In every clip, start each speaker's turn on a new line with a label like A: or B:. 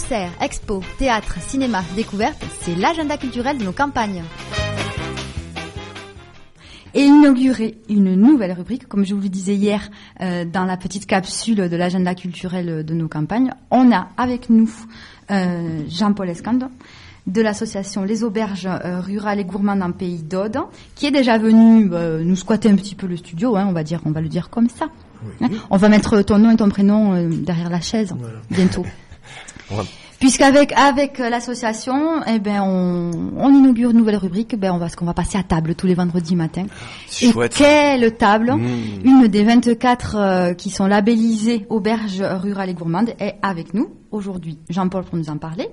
A: Concerts, expos, théâtre, cinéma, découvertes, c'est l'agenda culturel de nos campagnes. Et inaugurer une nouvelle rubrique, comme je vous le disais hier, dans la petite capsule de l'agenda culturel de nos campagnes, on a avec nous Jean-Paul Escande, de l'association Les Auberges Rurales et Gourmandes en Pays d'Aude, qui est déjà venu nous squatter un petit peu le studio, on va le dire comme ça. Oui. On va mettre ton nom et ton prénom derrière la chaise, bientôt. Ouais. Puisqu'avec l'association, on inaugure une nouvelle rubrique, parce qu'on va passer à table tous les vendredis matins. Et chouette. Quelle table! Une des 24 qui sont labellisées Auberges Rurales et Gourmandes est avec nous aujourd'hui. Jean-Paul pour nous en parler.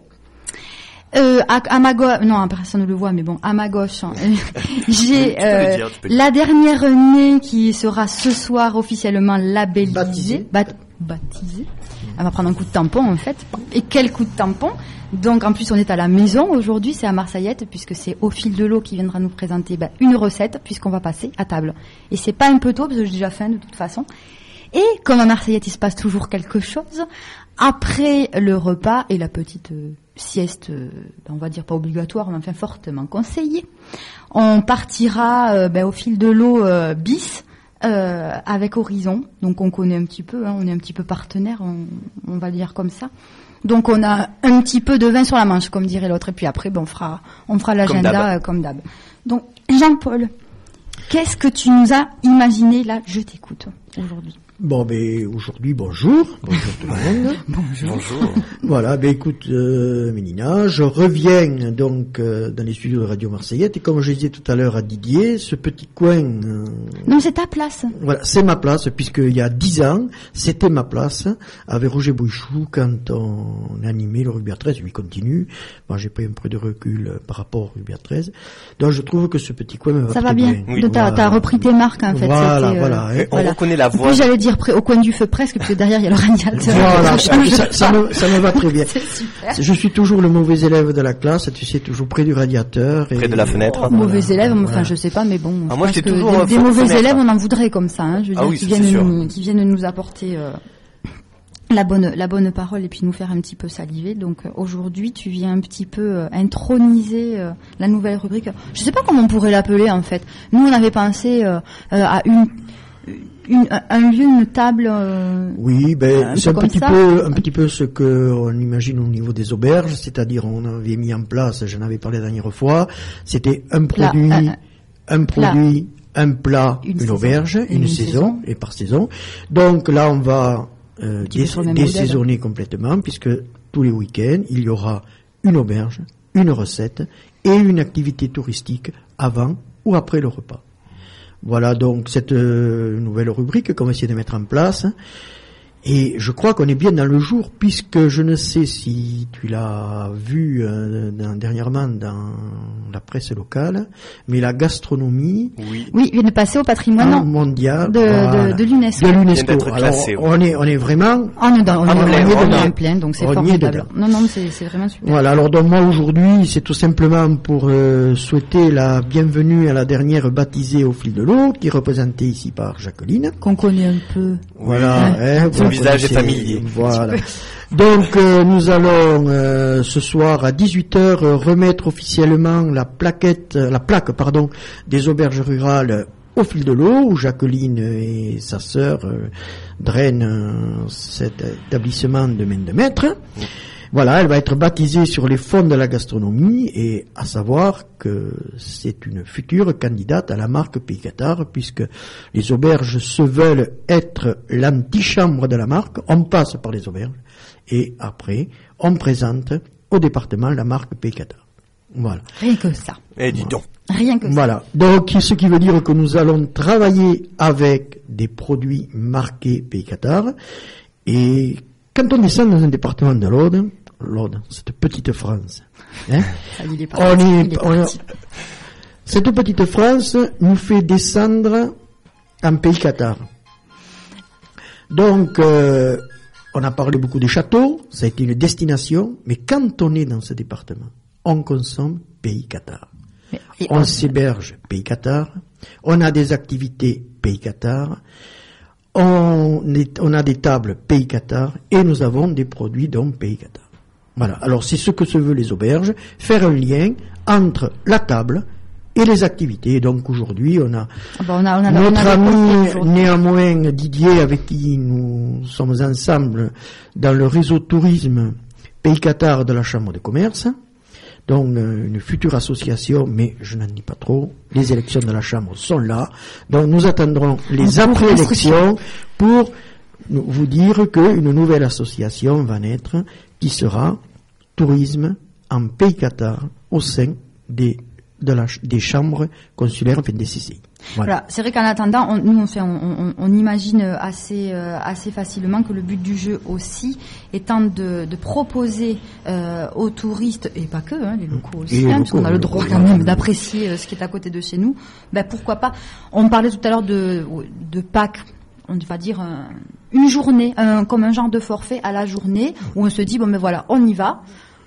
A: À ma gauche, non, personne ne le voit, mais bon, à ma gauche, j'ai la dernière née qui sera ce soir officiellement labellisée, baptisée. Elle va prendre un coup de tampon en fait. Et quel coup de tampon! Donc en plus on est à la maison aujourd'hui, c'est à Marseillette, puisque c'est Au Fil de l'Eau qui viendra nous présenter une recette, puisqu'on va passer à table. Et c'est pas un peu tôt parce que j'ai déjà faim de toute façon. Et comme à Marseillette il se passe toujours quelque chose, après le repas et la petite sieste, on va dire pas obligatoire, mais enfin fortement conseillée, on partira Au Fil de l'Eau bis avec Horizon. Donc on connaît un petit peu, on est un petit peu partenaire, on va le dire comme ça. Donc on a un petit peu de vin sur la manche, comme dirait l'autre, et puis après on fera l'agenda comme d'hab. Donc Jean-Paul, qu'est-ce que tu nous as imaginé là? Je t'écoute aujourd'hui.
B: Bon, aujourd'hui, bonjour tout le monde.
A: Bonjour.
B: Voilà, écoute, Mélina, je reviens donc dans les studios de Radio Marseillette, et comme je disais tout à l'heure à Didier, ce petit coin...
A: Non, c'est ta place.
B: Voilà, c'est ma place, puisqu'il y a 10 ans, c'était ma place, avec Roger Bouichou, quand on animait le Rugby à 13, lui continue. Moi, j'ai pris un peu de recul par rapport au Rugby à 13. Donc, je trouve que ce petit coin me va
A: ça
B: très
A: va bien.
B: Oui.
A: T'as repris tes marques, en fait.
B: Voilà.
C: On reconnaît la voix.
A: Puis, j'allais dire au coin du feu presque, parce que derrière il y a le radiateur.
B: Voilà, ça me va très bien.
A: C'est super.
B: Je suis toujours le mauvais élève de la classe, tu sais, toujours près du radiateur.
C: Près de la fenêtre.
A: Mauvais élève, enfin je sais pas, mais bon.
C: Moi j'étais toujours
A: des mauvais élèves, on en voudrait comme ça, je veux dire, qui viennent nous apporter la bonne parole et puis nous faire un petit peu saliver. Donc aujourd'hui, tu viens un petit peu introniser la nouvelle rubrique. Je sais pas comment on pourrait l'appeler en fait. Nous on avait pensé à un lieu, une table.
B: Oui, c'est un petit peu ce que on imagine au niveau des auberges, c'est-à-dire on avait mis en place, j'en avais parlé la dernière fois, c'était un produit, un plat, une auberge, une saison et par saison. Donc là, on va désaisonner complètement, puisque tous les week-ends, il y aura une auberge, une recette et une activité touristique avant ou après le repas. Voilà donc cette nouvelle rubrique qu'on va essayer de mettre en place. Et je crois qu'on est bien dans le jour, puisque je ne sais si tu l'as vu dernièrement dans la presse locale, mais la gastronomie...
A: Oui, vient de passer au patrimoine
B: mondial
A: de l'UNESCO.
B: Alors, on est vraiment...
A: On est en plein, donc c'est formidable. Non, c'est vraiment super.
B: Voilà, alors donc moi aujourd'hui, c'est tout simplement pour souhaiter la bienvenue à la dernière baptisée Au Fil de l'Eau, qui est représentée ici par Jacqueline.
A: Qu'on connaît un peu.
B: Voilà,
C: son visage est familier.
B: Voilà. Donc nous allons ce soir à 18h remettre officiellement la plaque des auberges rurales Au Fil de l'Eau, où Jacqueline et sa sœur drainent cet établissement de main de maître. Voilà, elle va être baptisée sur les fonds de la gastronomie, et à savoir que c'est une future candidate à la marque Pays Cathare, puisque les auberges se veulent être l'antichambre de la marque. On passe par les auberges et après on présente au département la marque Pays Cathare. Voilà.
A: Rien que ça.
C: Et dis donc.
A: Rien que ça.
B: Voilà. Donc, ce qui veut dire que nous allons travailler avec des produits marqués Pays Cathare, et quand on descend dans un département de l'Aude, cette petite France, cette petite France nous fait descendre en Pays Cathare. Donc, on a parlé beaucoup des châteaux, ça a été une destination, mais quand on est dans ce département, on consomme Pays Cathare. On s'héberge Pays Cathare, on a des activités Pays Cathare, on a des tables Pays Cathare, et nous avons des produits dont Pays Cathare. Voilà. Alors c'est ce que se veut les auberges, faire un lien entre la table et les activités. Donc aujourd'hui, on a notre ami néanmoins Didier, avec qui nous sommes ensemble dans le réseau tourisme Pays Qatar de la Chambre de commerce. Donc une future association, mais je n'en dis pas trop. Les élections de la Chambre sont là. Donc nous attendrons les après-élections pour vous dire qu'une nouvelle association va naître qui sera tourisme en Pays Qatar au sein des chambres consulaires, enfin des CCI.
A: Voilà, c'est vrai qu'en attendant, on imagine assez facilement que le but du jeu aussi étant de proposer aux touristes, et pas que, les locaux aussi, parce qu'on a le droit quand même d'apprécier ce qui est à côté de chez nous, pourquoi pas. On parlait tout à l'heure de Pâques, on va dire une journée, comme un genre de forfait à la journée, où on se dit, voilà, on y va.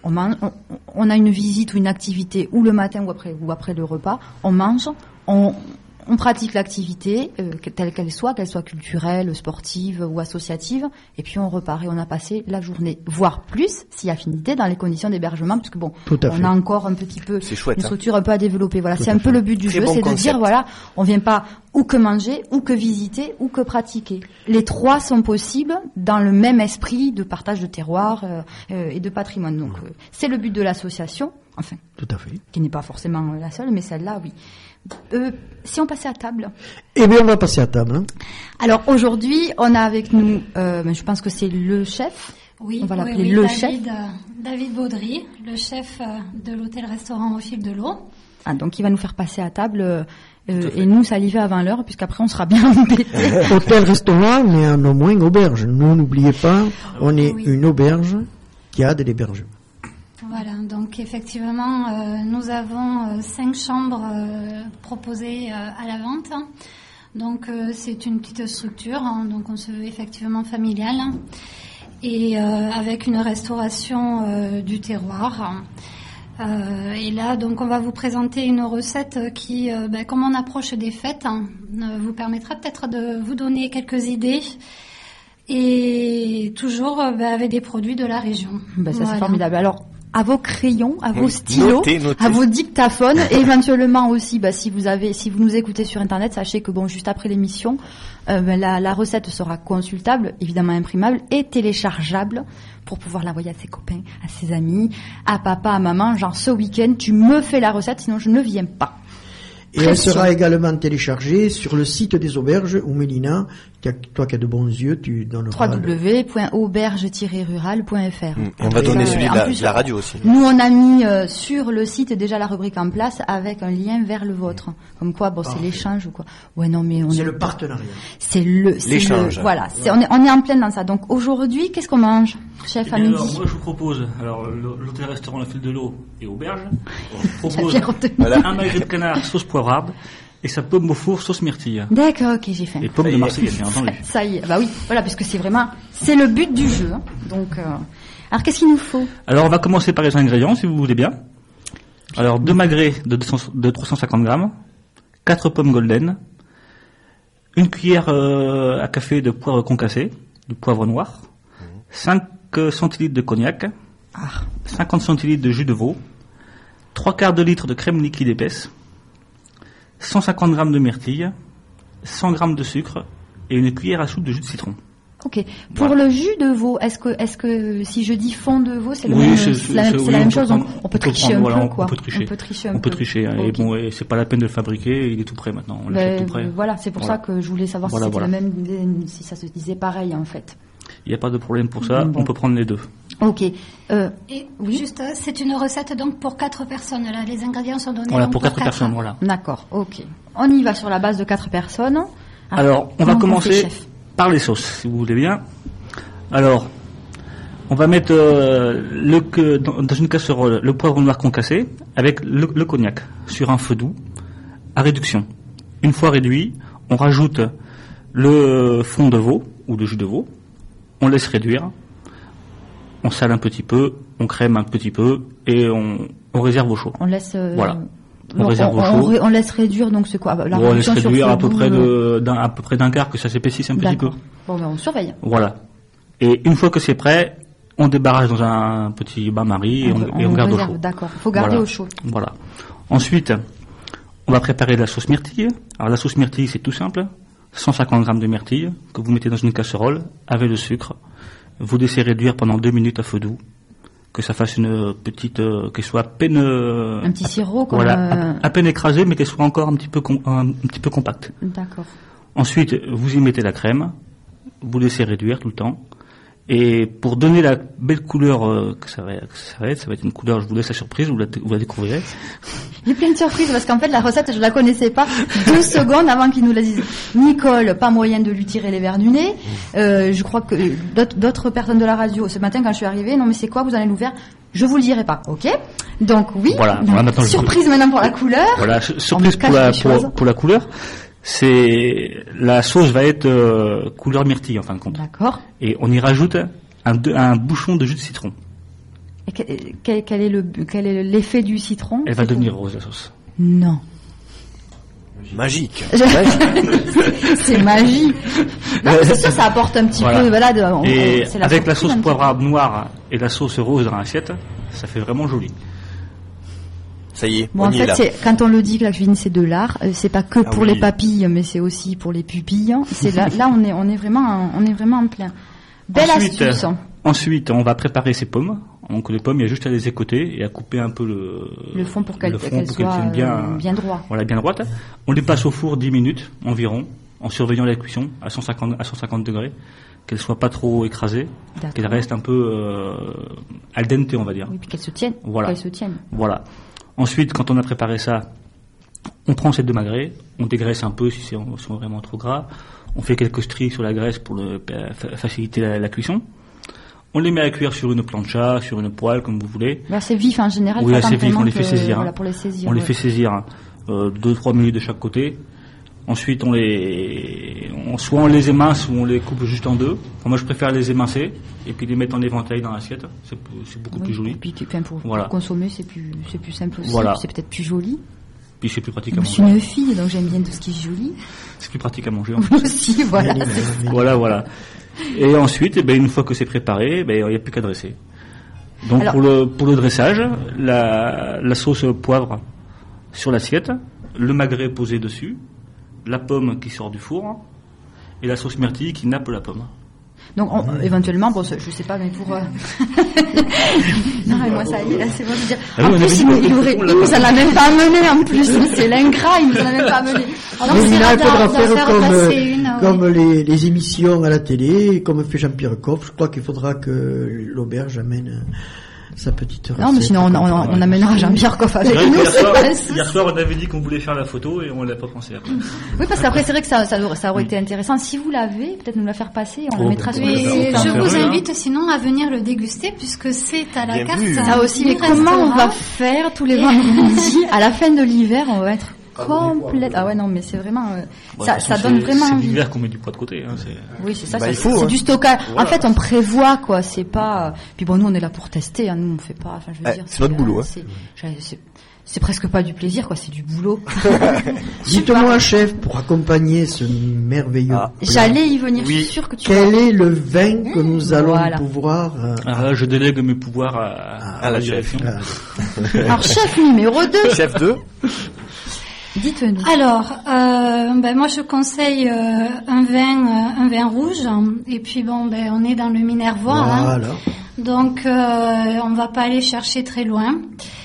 A: On a une visite ou une activité ou le matin ou après le repas, on mange, on pratique l'activité telle qu'elle soit culturelle, sportive ou associative, et puis on repart et on a passé la journée, voire plus, si affinité, dans les conditions d'hébergement, parce que on a encore un petit peu une structure un peu à développer. Voilà, c'est un peu le but du jeu, c'est de dire on vient pas ou que manger, ou que visiter, ou que pratiquer. Les trois sont possibles dans le même esprit de partage de terroir et de patrimoine. Donc c'est le but de l'association, enfin,
B: tout à fait,
A: qui n'est pas forcément la seule, mais celle-là, oui. Si on passait à table.
B: Eh bien, on va passer à table.
A: Alors aujourd'hui, on a avec nous, je pense que c'est le chef.
D: Oui,
A: on va l'appeler le chef.
D: David Baudry, le chef de l'hôtel-restaurant Au Fil de l'Eau.
A: Ah, donc il va nous faire passer à table et nous saliver avant l'heure, puisqu'après on sera bien embêtés.
B: Hôtel-restaurant, mais en au moins auberge. Nous, n'oubliez pas, on est une auberge qui a de l'hébergement.
D: Voilà, donc effectivement, nous avons 5 chambres proposées à la vente. Donc c'est une petite structure, donc on se veut effectivement familiale, et avec une restauration du terroir. Et là, donc, on va vous présenter une recette qui, comme on approche des fêtes, vous permettra peut-être de vous donner quelques idées. Et toujours avec des produits de la région.
A: Ça c'est formidable. Alors, à vos crayons, à vos stylos, notez. À vos dictaphones, et éventuellement aussi, si vous nous écoutez sur Internet, sachez que juste après l'émission, la recette sera consultable, évidemment imprimable et téléchargeable pour pouvoir l'envoyer à ses copains, à ses amis, à papa, à maman, genre ce week-end, tu me fais la recette, sinon je ne viens pas.
B: Et elle sera également téléchargée sur le site des auberges où Mélina, toi qui as de bons yeux, tu donneras
A: www.auberge-rural.fr.
C: On va donner celui de la radio aussi.
A: Nous, on a mis sur le site déjà la rubrique en place avec un lien vers le vôtre. Comme quoi, c'est l'échange ou quoi. Ouais, non, mais
B: c'est le partenariat.
A: C'est l'échange. Voilà. On est en plein dans ça. Donc, aujourd'hui, qu'est-ce qu'on mange, chef, à midi?
E: Alors, moi, je vous propose, l'hôtel-restaurant Le Fil de l'Eau et auberge. Je vous propose un magret de canard sauce poivrarde et sa pomme au four sauce myrtille.
A: D'accord, ok, j'ai faim.
E: Et pommes de Marseille, bien entendu.
A: Ça y est, oui, voilà, puisque c'est le but du jeu. Donc, alors qu'est-ce qu'il nous faut? Alors,
E: on va commencer par les ingrédients, si vous voulez bien. Alors, 2 magrets de 350 grammes, 4 pommes golden, une cuillère à café de poivre concassé, du poivre noir, 5 centilitres de cognac, 50 centilitres de jus de veau, 3/4 de litre de crème liquide épaisse, 150 grammes de myrtille, 100 grammes de sucre et une cuillère à soupe de jus de citron.
A: Ok. Pour le jus de veau, est-ce que si je dis fond de veau, c'est la même chose, donc on peut tricher un peu, quoi.
E: On peut tricher. Et c'est pas la peine de le fabriquer, il est tout prêt maintenant. On l'achète tout prêt.
A: Voilà, c'est pour ça que je voulais savoir si c'était le même, si ça se disait pareil en fait.
E: Il n'y a pas de problème pour ça, on peut prendre les deux.
A: Ok.
D: Juste, c'est une recette donc pour 4 personnes. Là, les ingrédients sont donnés.
E: Voilà, pour 4 personnes, voilà.
A: D'accord, ok. On y va sur la base de 4 personnes.
E: Alors, on va commencer par les sauces, si vous voulez bien. Alors, on va mettre dans une casserole le poivre noir concassé avec le cognac sur un feu doux à réduction. Une fois réduit, on rajoute le fond de veau ou le jus de veau. On laisse réduire, on sale un petit peu, on crème un petit peu et on réserve au chaud.
A: On laisse.
E: Voilà. On réserve au chaud.
A: On laisse réduire, donc c'est quoi
E: on laisse réduire à peu près d'un quart, que ça s'épaississe un petit peu.
A: Bon, on surveille.
E: Voilà. Et une fois que c'est prêt, On débarrasse dans un petit bain-marie et on garde au chaud.
A: D'accord, il faut garder au chaud.
E: Voilà. Ensuite, on va préparer la sauce myrtille. Alors la sauce myrtille, c'est tout simple. 150 grammes de myrtille que vous mettez dans une casserole avec le sucre. Vous laissez réduire pendant 2 minutes à feu doux. Que ça fasse une petite, qu'elle soit à peine...
A: un petit sirop, comme...
E: Voilà, à peine écrasée, mais qu'elle soit encore un petit peu compacte.
A: D'accord.
E: Ensuite, vous y mettez la crème. Vous laissez réduire tout le temps. Et pour donner la belle couleur que ça va être une couleur, je vous laisse la surprise, vous la découvrirez.
A: Il y a plein de surprises parce qu'en fait la recette je la connaissais pas 2 secondes avant qu'il nous la dise. Nicole, pas moyen de lui tirer les verres du nez. Je crois que d'autres personnes de la radio ce matin quand je suis arrivée, non mais c'est quoi, vous allez nous faire? Je vous le dirai pas, ok? Donc oui.
E: Voilà. Maintenant,
A: surprise maintenant pour la couleur.
E: Voilà, surprise pour la couleur. C'est la sauce va être couleur myrtille en fin de compte.
A: D'accord.
E: Et on y rajoute un bouchon de jus de citron.
A: Et quel est l'effet du citron?
E: Elle va devenir rose la sauce.
A: Non.
C: Magique.
A: C'est magique. Non, c'est sûr, ça apporte un petit peu. Voilà,
E: et avec la sauce poivre noire et la sauce rose dans l'assiette, ça fait vraiment joli.
C: Ça y est.
A: Bon, en fait, quand on le dit que la cuisine c'est de l'art, c'est pas que pour les papilles, mais c'est aussi pour les pupilles. C'est là, on est vraiment en plein. Belle astuce.
E: Ensuite, on va préparer ces pommes. Donc les pommes, il y a juste à les écouter et à couper un peu le fond pour qu'elles soient
A: bien droit.
E: Voilà, bien droite. On les passe au four 10 minutes environ, en surveillant la cuisson à 150 degrés, qu'elles soient pas trop écrasées, qu'elles restent un peu al dente, on va dire.
A: Oui, puis qu'elles se tiennent.
E: Voilà. Voilà. Ensuite, quand on a préparé ça, on prend ces 2 magrets, on dégraisse un peu si c'est vraiment trop gras, on fait quelques stries sur la graisse pour faciliter la cuisson. On les met à cuire sur une plancha, sur une poêle, comme vous voulez.
A: Bah, c'est vif en général.
E: Oui, c'est vif, on les fait saisir.
A: Voilà, pour les saisir.
E: On les fait saisir 2-3 minutes de chaque côté. Ensuite, soit on les émince ou on les coupe juste en 2. Enfin, moi, je préfère les émincer et puis les mettre en éventail dans l'assiette. C'est beaucoup plus joli.
A: Puis, pour consommer, c'est plus simple aussi.
E: Voilà.
A: C'est peut-être plus joli.
E: Puis c'est plus pratique à manger.
A: Je suis une fille, donc j'aime bien tout ce qui est joli.
E: C'est plus pratique à manger. En plus.
A: Aussi, voilà.
E: Voilà. Et ensuite, une fois que c'est préparé, il n'y a plus qu'à dresser. Donc alors, pour le dressage, la sauce poivre sur l'assiette, le magret posé dessus, la pomme qui sort du four et la sauce myrtille qui nappe la pomme.
A: Donc éventuellement, bon, je sais pas, mais pour non, mais moi ça y est, là c'est bon de dire. En plus, il nous en a même pas amené en plus. C'est l'ingrat, il nous en a même pas amené.
B: Mais il faudra faire comme les émissions à la télé, comme fait Jean-Pierre Coff. Je crois qu'il faudra que l'auberge amène sa petite recette.
A: Non, mais sinon on amènera Jean-Pierre Coff avec nous.
E: Hier soir, on avait dit qu'on voulait faire la photo et on l'a pas pensé après.
A: Oui, parce qu'après c'est vrai que ça aurait été intéressant. Si vous l'avez, peut-être nous la faire passer, on la mettra sur le site.
D: Je vous invite sinon à venir le déguster puisque c'est à la carte.
A: Ça aussi, mais comment on va faire tous les vendredis à la fin de l'hiver, on va être complète. Ah ouais, non, mais c'est vraiment ça donne vraiment envie.
E: C'est l'hiver qu'on met du poids de côté.
A: Oui, c'est ça. C'est du stockage. Voilà. En fait, on prévoit quoi. C'est pas. Puis bon, nous on est là pour tester. Nous on fait pas. Enfin, je veux dire.
C: C'est notre boulot.
A: C'est presque pas du plaisir, quoi. C'est du boulot.
B: Dites-moi, chef, pour accompagner ce merveilleux.
A: J'allais y venir. Je suis sûr que tu.
B: Quel est le vin que nous allons pouvoir
E: je délègue mes pouvoirs à la direction.
A: Alors, chef numéro 2.
C: Chef 2.
A: Dites-nous.
D: Alors, moi je conseille un vin rouge. Et puis on est dans le Minervois.
B: Voilà.
D: Donc on va pas aller chercher très loin.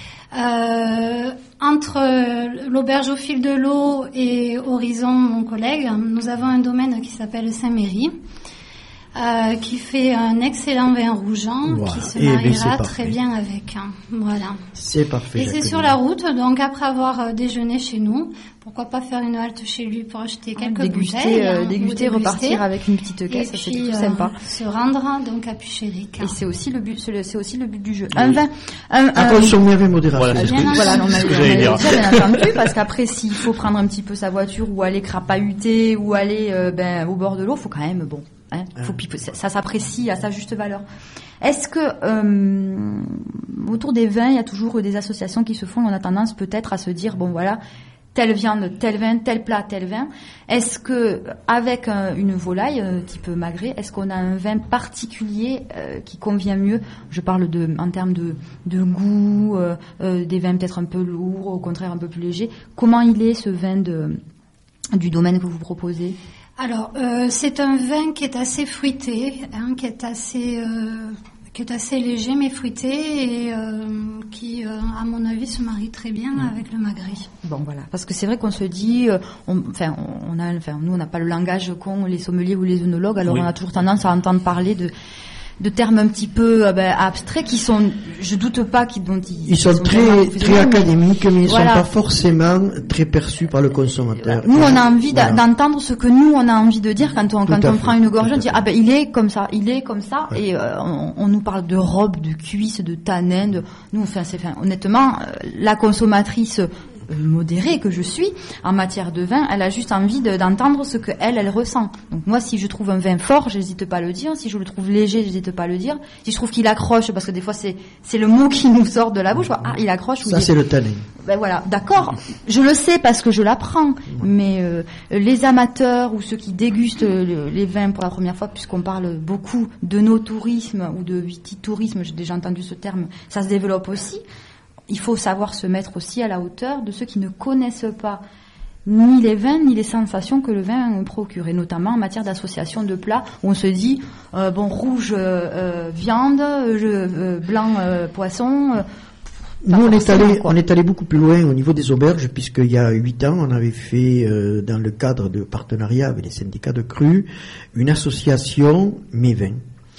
D: Entre l'auberge au fil de l'eau et Horizon, mon collègue, nous avons un domaine qui s'appelle Saint-Méry. Qui fait un excellent vin rouge qui se mariera très bien avec. Voilà.
B: C'est parfait.
D: Et c'est sur la route, donc après avoir déjeuné chez nous, pourquoi pas faire une halte chez lui pour acheter quelques bouteilles,
A: déguster, repartir avec une petite caisse, c'est tout sympa.
D: Se rendre donc à Puchéric.
A: Et c'est aussi le but du jeu.
B: Un vin, consommer avec modération.
A: Voilà, on a bien entendu, parce qu'après s'il faut prendre un petit peu sa voiture ou aller crapahuter ou aller au bord de l'eau, faut quand même ça s'apprécie à sa juste valeur. Est-ce que autour des vins, il y a toujours des associations qui se font, on a tendance peut-être à se dire telle viande, tel vin, tel plat, tel vin. Est-ce que avec une volaille type magret, est-ce qu'on a un vin particulier qui convient mieux? Je parle en termes de goût, des vins peut-être un peu lourds, au contraire un peu plus légers. Comment il est ce vin du domaine que vous proposez?
D: Alors, c'est un vin qui est assez fruité, qui est assez léger mais fruité et qui, à mon avis, se marie très bien avec le magret.
A: Bon, voilà, parce que c'est vrai qu'on se dit, nous, on n'a pas le langage qu'ont les sommeliers ou les œnologues, alors on a toujours tendance à entendre parler de termes un petit peu abstraits qui sont, je doute pas ils
B: sont très académiques, mais ils sont pas forcément très perçus par le consommateur.
A: Nous, on a envie d'entendre ce que nous on a envie de dire quand on prend une gorgée, on dit il est comme ça, ouais. Et on nous parle de robe, de cuisse, de tanin, honnêtement, la consommatrice modérée que je suis en matière de vin, elle a juste envie d'entendre ce que elle ressent. Donc moi, si je trouve un vin fort, j'hésite pas à le dire. Si je le trouve léger, j'hésite pas à le dire. Si je trouve qu'il accroche, parce que des fois c'est le mot qui nous sort de la bouche, il accroche.
B: Ça c'est le tannin.
A: Ben voilà, d'accord. Je le sais parce que je l'apprends. Mais les amateurs ou ceux qui dégustent les vins pour la première fois, puisqu'on parle beaucoup de no-tourisme ou de vitis-tourisme, j'ai déjà entendu ce terme, ça se développe aussi. Il faut savoir se mettre aussi à la hauteur de ceux qui ne connaissent pas ni les vins ni les sensations que le vin procure, et notamment en matière d'association de plats où on se dit rouge viande, blanc poisson.
B: Nous on est allé beaucoup plus loin au niveau des auberges, puisqu'il y a 8 ans on avait fait dans le cadre de partenariat avec les syndicats de crus une association mes vins.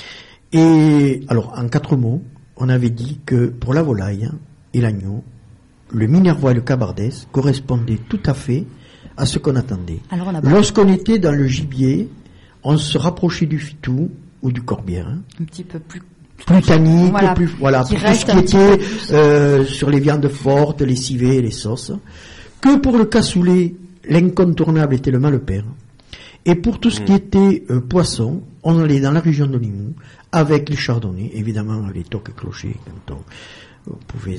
B: Et alors en 4 mots, on avait dit que pour la volaille et l'agneau, le minervois et le cabardès correspondaient tout à fait à ce qu'on attendait. Lorsqu'on était dans le gibier, on se rapprochait du fitou ou du corbière.
A: Un petit peu plus
B: tannique, tout ce qui était sur les viandes fortes, les civets, les sauces. Que pour le cassoulet, l'incontournable était le malepère. Et pour tout ce qui était poisson, on allait dans la région de Limoux avec les chardonnays, évidemment les toques et clochers, quand on pouvait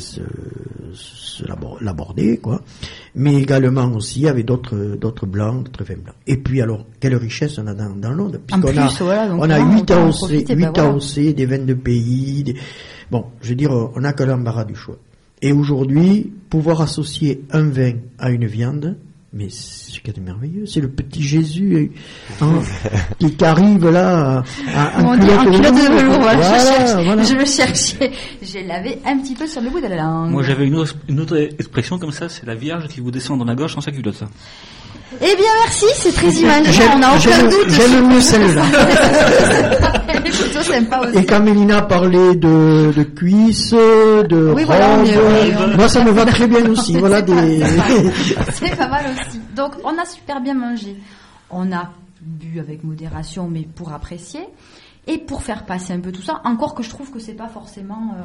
B: l'aborder, quoi. Mais également aussi avec d'autres blancs, d'autres vins blancs. Et puis alors, quelle richesse on a dans l'Aude, puisqu'on a 8 AOC, des vins de pays, bon, je veux dire, on n'a que l'embarras du choix. Et aujourd'hui, pouvoir associer un vin à une viande, mais c'est ce qu'il y a de merveilleux, c'est le petit Jésus qui arrive là en culotte de velours.
A: Voilà. Je le cherchais, je l'avais un petit peu sur le bout de la langue.
E: Moi j'avais une autre expression comme ça, c'est la Vierge qui vous descend dans la gorge sans sa culotte. Ça.
A: Eh bien merci, c'est très imagé, on n'a aucun doute.
B: J'aime mieux celle-là.
A: Elle est plutôt sympa aussi.
B: Et quand Mélina parlait de cuisses, de robe, moi ça me va très bien aussi.
A: C'est pas mal aussi. Donc on a super bien mangé. On a bu avec modération, mais pour apprécier. Et pour faire passer un peu tout ça, encore que je trouve que c'est pas forcément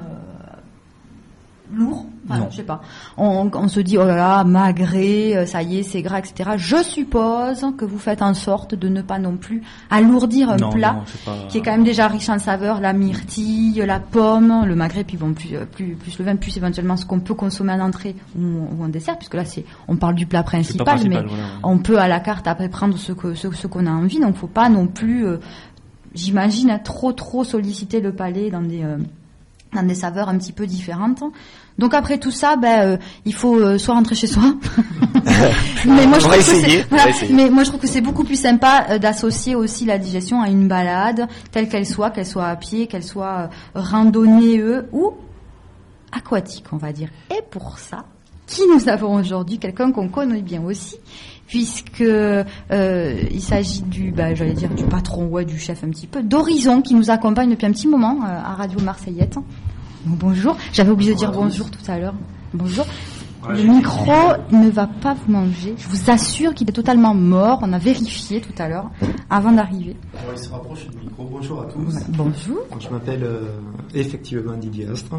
A: lourd, je sais pas. On se dit, oh là là, magret, ça y est, c'est gras, etc. Je suppose que vous faites en sorte de ne pas non plus alourdir un plat qui est quand même déjà riche en saveurs, la myrtille, la pomme, le magret, puis bon, plus le vin, plus éventuellement ce qu'on peut consommer en entrée ou en dessert, puisque là on parle du plat principal, mais on peut à la carte après prendre ce qu'on a envie, donc faut pas non plus, j'imagine, trop solliciter le palais dans des saveurs un petit peu différentes. Donc après tout ça, il faut soit rentrer chez soi. Mais moi je trouve que c'est beaucoup plus sympa d'associer aussi la digestion à une balade telle qu'elle soit à pied, qu'elle soit randonnée ou aquatique, on va dire. Et pour ça, qui nous avons aujourd'hui, quelqu'un qu'on connaît bien aussi, puisque il s'agit du patron, du chef un petit peu, d'Horizon, qui nous accompagne depuis un petit moment à Radio Marseillette. Donc, bonjour, j'avais oublié de dire bonjour tout à l'heure. Bonjour. Le micro ne va pas vous manger. Je vous assure qu'il est totalement mort. On a vérifié tout à l'heure avant d'arriver.
F: Alors, il se rapproche du micro. Bonjour à tous.
A: Bonjour.
F: Je m'appelle effectivement Didier Astre.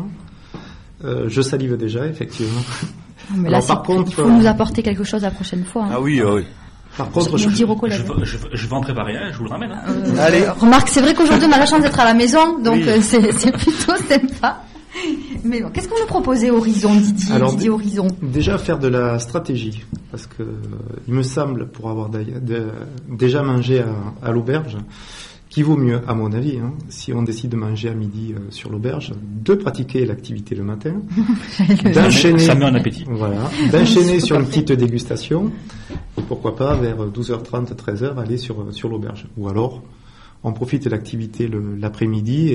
F: Je salive déjà, effectivement.
A: Mais là, par contre, il faut nous apporter quelque chose la prochaine fois.
C: Ah oui.
F: Par contre,
E: je vais en préparer un, je vous le ramène.
C: Allez.
A: Remarque, c'est vrai qu'aujourd'hui on a la chance d'être à la maison, donc c'est plutôt sympa. Mais bon, qu'est-ce que vous nous proposez, Horizon, Didier?
F: Alors,
A: Didier Horizon.
F: Déjà faire de la stratégie, parce que il me semble, pour avoir déjà mangé à l'auberge, qu'il vaut mieux, à mon avis, si on décide de manger à midi sur l'auberge, de pratiquer l'activité le matin, d'enchaîner,
E: ça met en appétit.
F: Voilà, d'enchaîner sur une petite dégustation, et pourquoi pas vers 12h30, 13h aller sur l'auberge. Ou alors, on profite de l'activité l'après-midi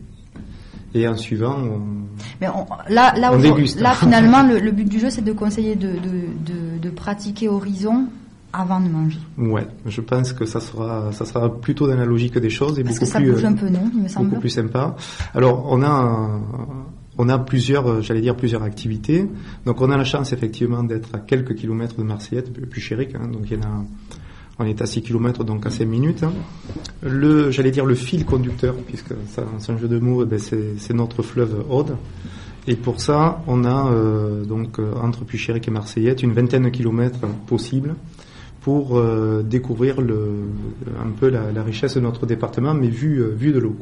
F: et en suivant, on déguste.
A: Là, finalement, le but du jeu, c'est de conseiller de pratiquer Horizon avant de manger.
F: Ouais, je pense que ça sera plutôt dans la logique des choses et
A: parce
F: beaucoup
A: que ça
F: plus
A: bouge un peu, non, il me semble.
F: Beaucoup plus sympa. Alors, on a plusieurs activités. Donc, on a la chance effectivement d'être à quelques kilomètres de Marseillette, plus Chéric, donc on est à 6 km, donc à 5 minutes. Le fil conducteur, puisque ça, c'est un jeu de mots, c'est notre fleuve Aude. Et pour ça, on a entre Puy-Chéric et Marseillette une vingtaine de kilomètres possibles pour découvrir un peu la richesse de notre département, mais vu de l'eau.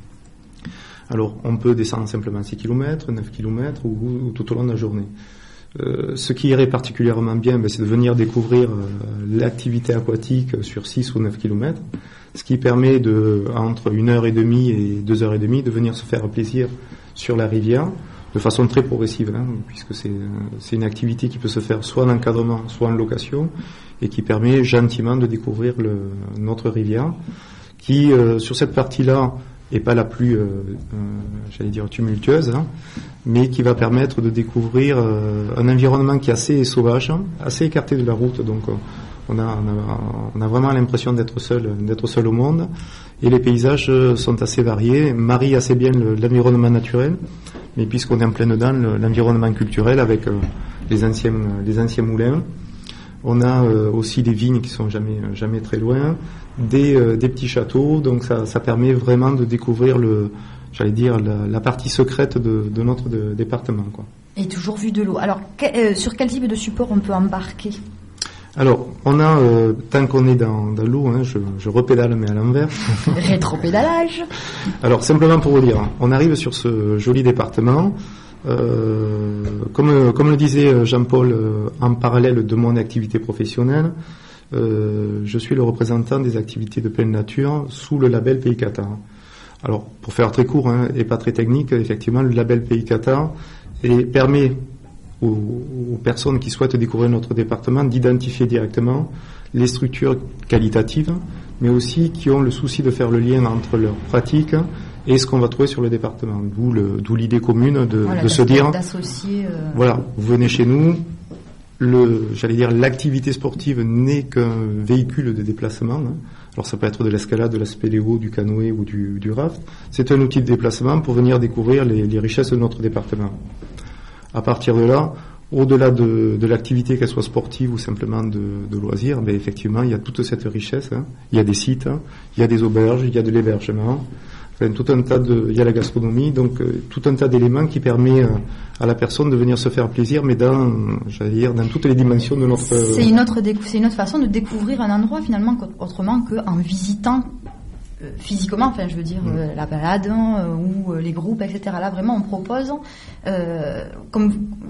F: Alors, on peut descendre simplement 6 km, 9 km ou tout au long de la journée. Ce qui irait particulièrement bien, c'est de venir découvrir l'activité aquatique sur 6 ou 9 km, ce qui permet entre 1h30 et 2h30 de venir se faire plaisir sur la rivière de façon très progressive, puisque c'est une activité qui peut se faire soit en encadrement, soit en location, et qui permet gentiment de découvrir notre rivière, qui sur cette partie-là est pas la plus, tumultueuse, mais qui va permettre de découvrir un environnement qui est assez sauvage, assez écarté de la route, donc on a vraiment l'impression d'être seul au monde, et les paysages sont assez variés, marient assez bien l'environnement naturel, mais puisqu'on est en plein dedans, l'environnement culturel avec les anciens moulins. On a aussi des vignes qui sont jamais très loin, des petits châteaux, donc ça permet vraiment de découvrir la partie secrète de notre département, quoi.
A: Et toujours vu de l'eau. Alors, sur quel type de support on peut embarquer?
F: Alors, on a, tant qu'on est dans l'eau, je repédale mais à l'envers.
A: Rétropédalage.
F: Alors, simplement pour vous dire, on arrive sur ce joli département. Comme le disait Jean-Paul, en parallèle de mon activité professionnelle, je suis le représentant des activités de pleine nature sous le label Pays Qatar. Alors, pour faire très court et pas très technique, effectivement, le label Pays Qatar permet aux personnes qui souhaitent découvrir notre département d'identifier directement les structures qualitatives, mais aussi qui ont le souci de faire le lien entre leurs pratiques et ce qu'on va trouver sur le département. D'où l'idée commune de se dire,
A: d'associer,
F: voilà, vous venez chez nous, l'activité sportive n'est qu'un véhicule de déplacement. Alors ça peut être de l'escalade, de la spéléo, du canoë ou du raft. C'est un outil de déplacement pour venir découvrir les richesses de notre département. À partir de là, au-delà de l'activité, qu'elle soit sportive ou simplement de loisirs, effectivement, il y a toute cette richesse. Il y a des sites, il y a des auberges, il y a de l'hébergement, il y a la gastronomie, donc tout un tas d'éléments qui permet à la personne de venir se faire plaisir, mais dans toutes les dimensions de notre.
A: C'est une autre façon de découvrir un endroit finalement autrement qu'en visitant. Physiquement, la balade ou les groupes, etc. Là, vraiment, on propose, comme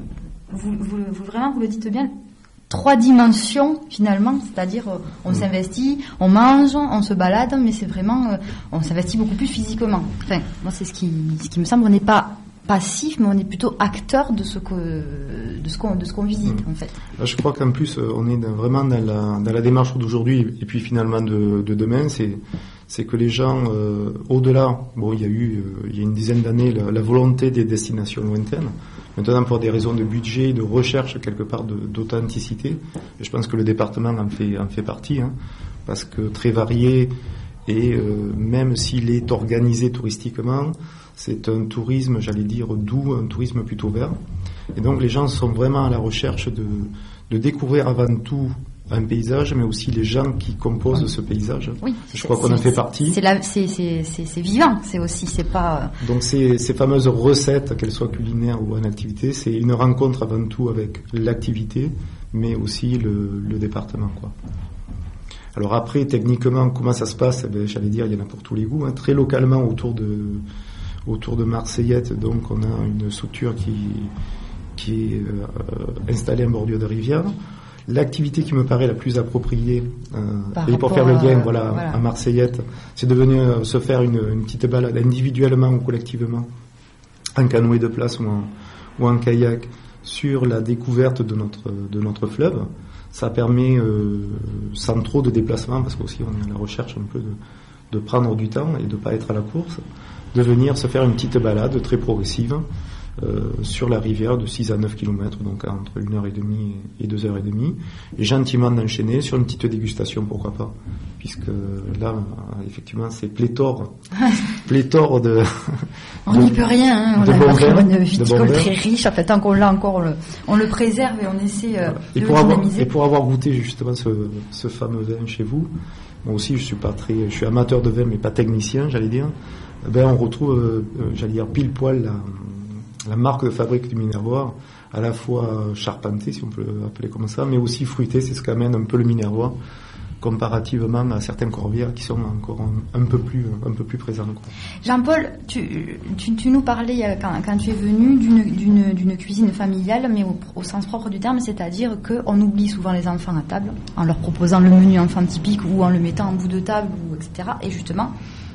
A: vous le dites bien, 3 dimensions finalement, c'est-à-dire on s'investit, on mange, on se balade, mais c'est vraiment, on s'investit beaucoup plus physiquement. Enfin, moi, c'est ce qui me semble, on n'est pas passif, mais on est plutôt acteur de ce qu'on visite, en fait.
F: Là, je crois qu'en plus, on est vraiment dans la démarche d'aujourd'hui, et puis finalement de demain, c'est que les gens, au-delà, il y a une dizaine d'années, la volonté des destinations lointaines. Maintenant, pour des raisons de budget, de recherche quelque part d'authenticité, et je pense que le département en fait partie, parce que très varié, et même s'il est organisé touristiquement, c'est un tourisme, doux, un tourisme plutôt vert. Et donc les gens sont vraiment à la recherche de découvrir avant tout un paysage, mais aussi les gens qui composent ce paysage.
A: Oui,
F: je crois qu'on en fait partie.
A: C'est vivant, c'est pas.
F: Donc ces fameuses recettes, qu'elles soient culinaires ou en activité, c'est une rencontre avant tout avec l'activité, mais aussi le département, quoi. Alors après, techniquement, comment ça se passe? Il y en a pour tous les goûts. Très localement, autour autour de Marseillette. Donc on a une structure qui est installée en bordure de rivière. L'activité qui me paraît la plus appropriée, et pour faire le lien à Marseillette, c'est de venir se faire une petite balade individuellement ou collectivement, en canoë de place ou en kayak, sur la découverte de notre fleuve. Ça permet, sans trop de déplacement, parce qu'aussi on est à la recherche un peu de prendre du temps et de ne pas être à la course, de venir se faire une petite balade très progressive sur la rivière de 6 à 9 km, donc entre 1h30 et 2h30, et gentiment d'enchaîner sur une petite dégustation, pourquoi pas, puisque là, effectivement, c'est pléthore de...
A: On n'y peut rien, on a une viticole très riche, en fait, tant qu'on l'a encore, on le préserve et on essaie de le dynamiser.
F: Et pour avoir goûté justement ce fameux vin chez vous, moi aussi je suis amateur de vin mais pas technicien, j'allais dire, on retrouve, pile poil la marque de fabrique du Minervois, à la fois charpentée, si on peut l'appeler comme ça, mais aussi fruitée. C'est ce qu'amène un peu le Minervois, comparativement à certaines corbières qui sont encore un peu plus présentes.
A: Jean-Paul, tu nous parlais quand tu es venu d'une cuisine familiale, mais au sens propre du terme, c'est-à-dire qu'on oublie souvent les enfants à table, en leur proposant le menu enfant typique ou en le mettant en bout de table, etc. Et justement,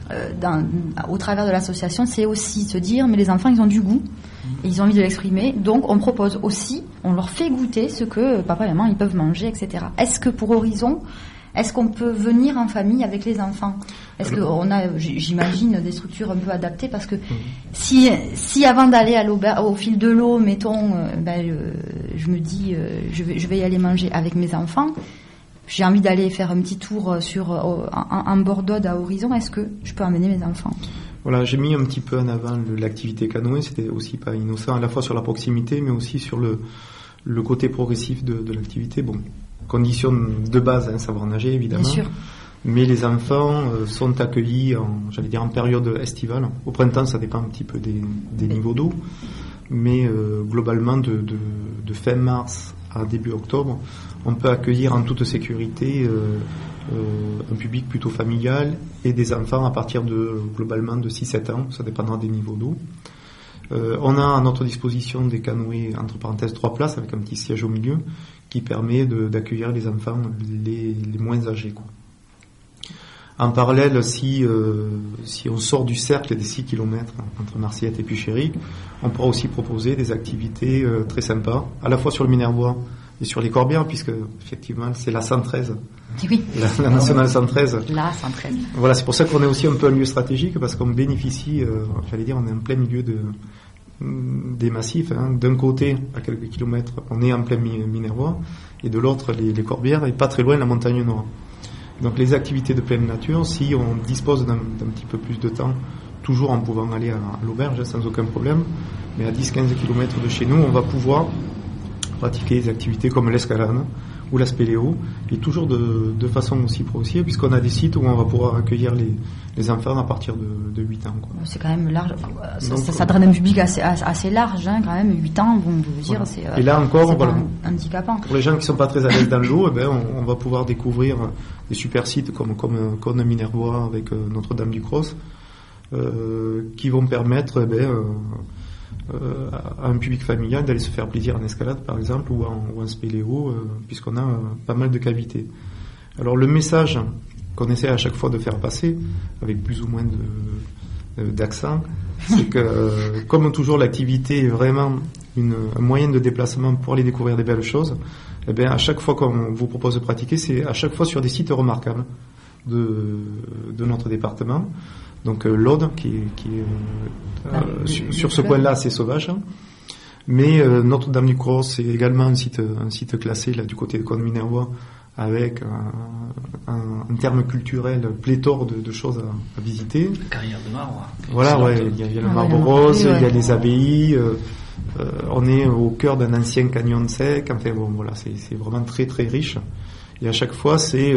A: au travers de l'association, c'est aussi se dire, mais les enfants, ils ont du goût, et ils ont envie de l'exprimer, donc on propose aussi, on leur fait goûter ce que papa et maman, ils peuvent manger, etc. Est-ce que pour Horizon, est-ce qu'on peut venir en famille avec les enfants? Est-ce qu'on a, j'imagine, des structures un peu adaptées? Parce que si avant d'aller au fil de l'eau, mettons, je me dis, je vais y aller manger avec mes enfants, j'ai envie d'aller faire un petit tour en bord d'Aude à Horizon, est-ce que je peux emmener mes enfants?
F: Voilà, j'ai mis un petit peu en avant l'activité canoë, c'était aussi pas innocent, à la fois sur la proximité, mais aussi sur le côté progressif de l'activité. Bon, condition de base, savoir nager évidemment.
A: Bien sûr.
F: Mais les enfants sont accueillis en période estivale. Au printemps, ça dépend un petit peu des niveaux d'eau, mais globalement de fin mars à début octobre, on peut accueillir en toute sécurité un public plutôt familial et des enfants à partir globalement de 6-7 ans, ça dépendra des niveaux d'eau. On a à notre disposition des canoës, entre parenthèses 3 places, avec un petit siège au milieu, qui permet d'accueillir les enfants les moins âgés, quoi. En parallèle, si on sort du cercle des 6 km entre Marseillette et Puchéric, on pourra aussi proposer des activités très sympas, à la fois sur le Minervois et sur les Corbières, puisque effectivement c'est la 113,
A: oui.
F: la nationale 113.
A: La 113.
F: Voilà, c'est pour ça qu'on est aussi un peu un lieu stratégique, parce qu'on bénéficie, on est en plein milieu des massifs. D'un côté, à quelques kilomètres, on est en plein Minervois, et de l'autre, les Corbières, et pas très loin, la montagne Noire. Donc les activités de pleine nature, si on dispose d'un petit peu plus de temps, toujours en pouvant aller à l'auberge sans aucun problème, mais à 10-15 km de chez nous, on va pouvoir pratiquer des activités comme l'escalade ou la spéléo, et toujours de façon aussi progressive, puisqu'on a des sites où on va pouvoir accueillir les enfants à partir de 8 ans. Quoi.
A: C'est quand même large, ça draine un public assez large, quand même, 8 ans, on peut dire, c'est,
F: et là encore,
A: handicapant.
F: Pour les gens qui ne sont pas très à l'aise dans l'eau, on va pouvoir découvrir des super sites comme Minervois avec Notre-Dame du Cross, qui vont permettre à un public familial d'aller se faire plaisir en escalade par exemple ou en spéléo, puisqu'on a pas mal de cavités. Alors le message qu'on essaie à chaque fois de faire passer avec plus ou moins d'accent, c'est que comme toujours l'activité est vraiment un moyen de déplacement pour aller découvrir des belles choses, à chaque fois qu'on vous propose de pratiquer, c'est à chaque fois sur des sites remarquables de notre département. Donc l'Aude qui est sur ce coin-là assez sauvage, mais Notre-Dame du Cross c'est également un site classé là du côté de Côte-Minervois, avec un terme culturel pléthore de choses à visiter.
E: La carrière de marbre.
F: Voilà, il y a le marbre rose, il y a les abbayes. On est au cœur d'un ancien canyon sec. Enfin bon, voilà, c'est vraiment très très riche. Et à chaque fois, c'est,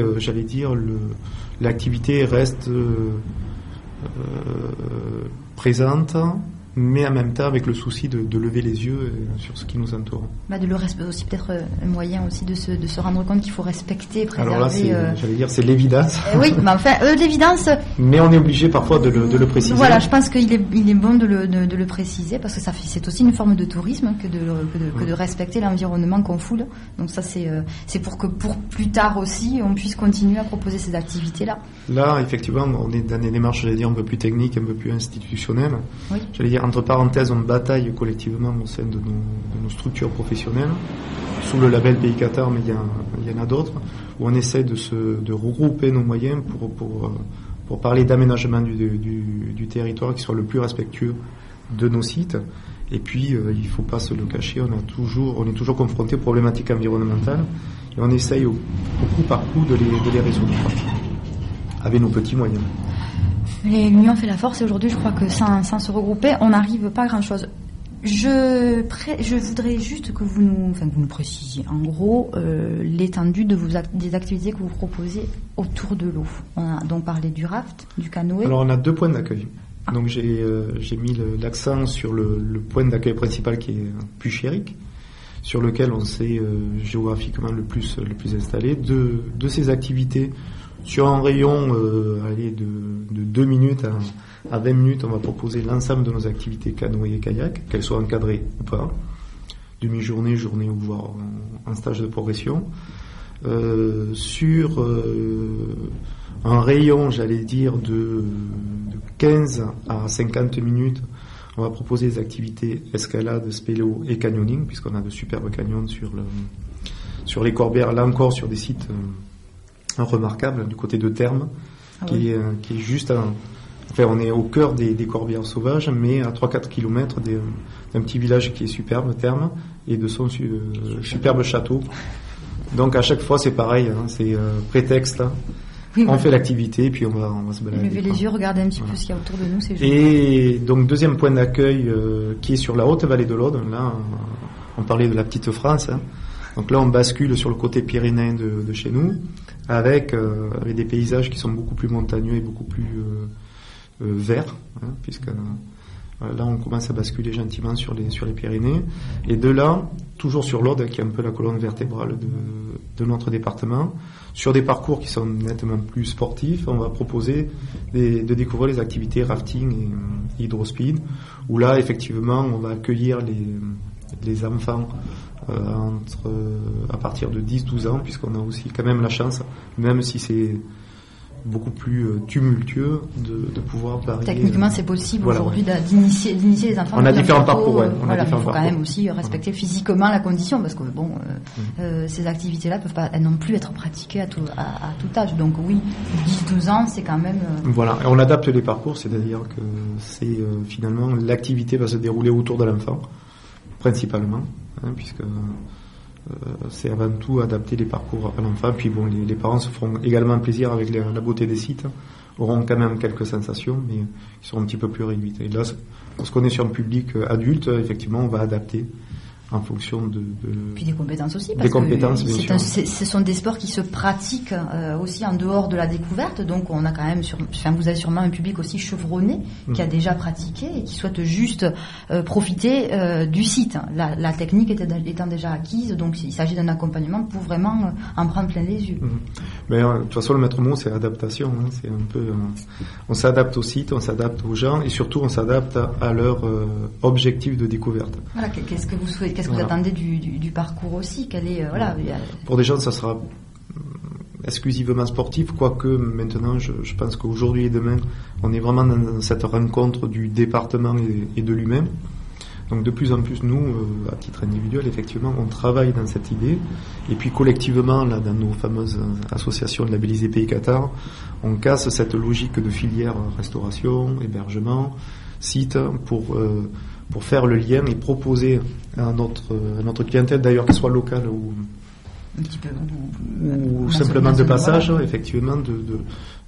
F: l'activité reste présente, mais en même temps avec le souci de lever les yeux sur ce qui nous entoure.
A: De le respect aussi, peut-être un moyen aussi de se rendre compte qu'il faut respecter, préserver.
F: Alors là, j'allais dire, c'est l'évidence.
A: Oui, mais enfin, l'évidence.
F: Mais on est obligé parfois de le préciser.
A: Voilà, je pense qu'il est bon de le préciser parce que c'est aussi une forme de tourisme que de respecter l'environnement qu'on foule. Donc ça, c'est pour que pour plus tard aussi, on puisse continuer à proposer ces activités-là.
F: Là, effectivement, on est dans des démarches, j'allais dire, un peu plus techniques, un peu plus institutionnelles.
A: Oui.
F: J'allais dire, entre parenthèses, on bataille collectivement au sein de nos structures professionnelles, sous le label Pays Qatar, mais il y en a d'autres, où on essaie de regrouper nos moyens pour parler d'aménagement du territoire qui soit le plus respectueux de nos sites. Et puis, il ne faut pas se le cacher, on est toujours confronté aux problématiques environnementales, et on essaye au coup par coup de les résoudre, avec nos petits moyens.
A: L'union fait la force et aujourd'hui je crois que sans se regrouper on n'arrive pas à grand chose. Je voudrais juste que vous nous précisiez en gros l'étendue des activités que vous proposez autour de l'eau. On a donc parlé du raft, du canoë.
F: Alors on a 2 points d'accueil. Donc j'ai mis l'accent sur le point d'accueil principal qui est Puy-Chéric, sur lequel on s'est géographiquement le plus installé. De ces activités, sur un rayon de 2 minutes à 20 minutes, on va proposer l'ensemble de nos activités canoë et kayak, qu'elles soient encadrées ou pas, demi-journée, journée ou voire en stage de progression. Sur un rayon, j'allais dire, de 15 à 50 minutes, on va proposer des activités escalade, spéléo et canyoning, puisqu'on a de superbes canyons sur les Corbières, là encore sur des sites remarquables du côté de Termes, qui est juste on est au cœur des Corbières sauvages, mais à 3-4 km d'un petit village qui est superbe, Termes, et de son superbe château. Donc à chaque fois c'est pareil, c'est prétexte. Oui, on fait l'activité, puis on va se balader.
A: Lever les yeux, regarder un petit peu ce qu'il y a autour de nous, c'est
F: joli. Et donc deuxième point d'accueil qui est sur la haute vallée de l'Aude. Là, on parlait de la petite France. Donc là, on bascule sur le côté pyrénéen de chez nous, avec des paysages qui sont beaucoup plus montagneux et beaucoup plus verts, puisque là, on commence à basculer gentiment sur les Pyrénées. Et de là, toujours sur l'Aude, qui est un peu la colonne vertébrale de notre département, sur des parcours qui sont nettement plus sportifs, on va proposer de découvrir les activités rafting et hydrospeed, où là, effectivement, on va accueillir les enfants à partir de 10-12 ans, puisqu'on a aussi quand même la chance, même si c'est beaucoup plus tumultueux, de pouvoir varier.
A: Techniquement, c'est possible aujourd'hui d'initier les enfants.
F: On a différents parcours,
A: il faut quand même aussi respecter physiquement la condition, parce que ces activités-là peuvent pas non plus être pratiquées à tout âge. Donc oui, 10-12 ans, c'est quand même.
F: Voilà, et on adapte les parcours, c'est-à-dire que c'est finalement l'activité va se dérouler autour de l'enfant, principalement, puisque c'est avant tout adapter les parcours à l'enfant. Puis les parents se feront également plaisir avec la beauté des sites, auront quand même quelques sensations, mais qui seront un petit peu plus réduites. Et là, parce qu'on est sur un public adulte, effectivement, on va adapter en fonction
A: Puis des compétences aussi, parce
F: des compétences, bien sûr.
A: Ce sont des sports qui se pratiquent aussi en dehors de la découverte, donc on a quand même vous avez sûrement un public aussi chevronné qui a déjà pratiqué et qui souhaite juste profiter du site. La technique étant déjà acquise, donc il s'agit d'un accompagnement pour vraiment en prendre plein les yeux.
F: Mais de toute façon, le maître mot, c'est l'adaptation. C'est un peu, on s'adapte au site, on s'adapte aux gens, et surtout on s'adapte à leur objectif de découverte.
A: Voilà, qu'est-ce que vous souhaitez? Qu'est-ce que vous attendez du parcours aussi?
F: Pour des gens, ça sera exclusivement sportif, quoique maintenant, je pense qu'aujourd'hui et demain, on est vraiment dans cette rencontre du département et de lui-même. Donc de plus en plus, nous, à titre individuel, effectivement, on travaille dans cette idée. Et puis collectivement, là, dans nos fameuses associations labellisées Pays Qatar, on casse cette logique de filière restauration, hébergement, site, pour faire le lien et proposer à notre clientèle, d'ailleurs qu'elle soit locale ou simplement de passage, effectivement,